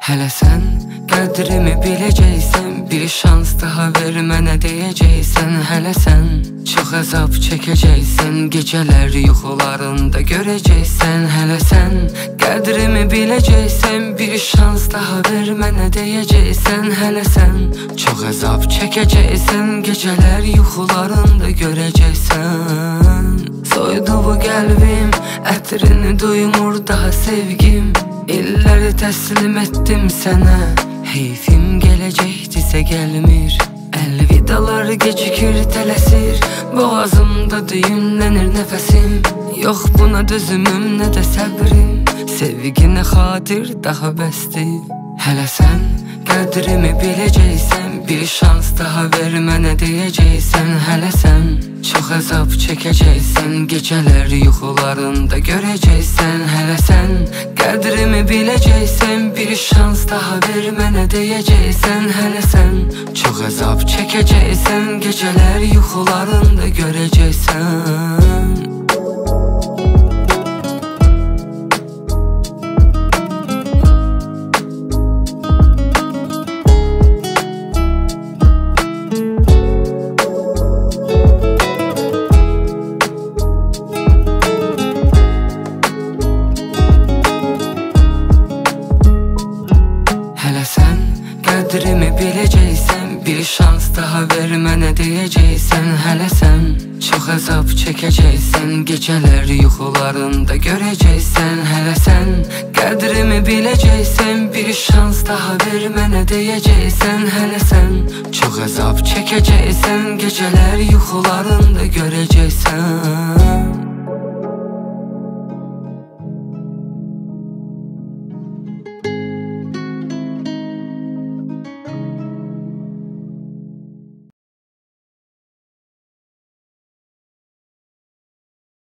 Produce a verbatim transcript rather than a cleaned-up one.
Hələ sən qədrimi biləcəksən, bir şans daha ver mənə deyəcəksən. Hələ sən çox əzab çəkəcəksən, gecələr yuxularında görəcəksən. Hələ sən qədrimi biləcəksən, bir şans daha ver mənə deyəcəksən. Hələ sən çox əzab çəkəcəksən, gecələr yuxularında görəcəksən. Soydu bu qəlbim, ətrini duymur daha sevgim. İlləri təslim etdim sənə, heyfim gələcəkdisə gəlmir. Əlvidalar gecikir, tələsir, boğazımda düyünlənir nəfəsim. Yox buna dözümüm, nə də səbrim, sevginə xatir daha bəsdir. Hələ sən qədrimi biləcəksən, bir şans daha ver mənə deyəcəksən. Hələ sən çox əzab çəkəcəksən, gecələr yuxularında görəcəksən. Hələ sən qədrimi biləcəksən, bir şans daha ver mənə deyəcəksən. Hələ sən çox əzab çəkəcəksən, gecələr yuxularında görəcəksən. Hələ sən qədrimi biləcəksən, bir şans daha ver mənə deyəcəksən. Hələ sən çox əzab çəkəcəksən, gecələr yuxularında görəcəksən. Hələ sən qədrimi biləcəksən, bir şans daha ver mənə deyəcəksən. Hələ sən çox əzab çəkəcəksən, gecələr yuxularında görəcəksən.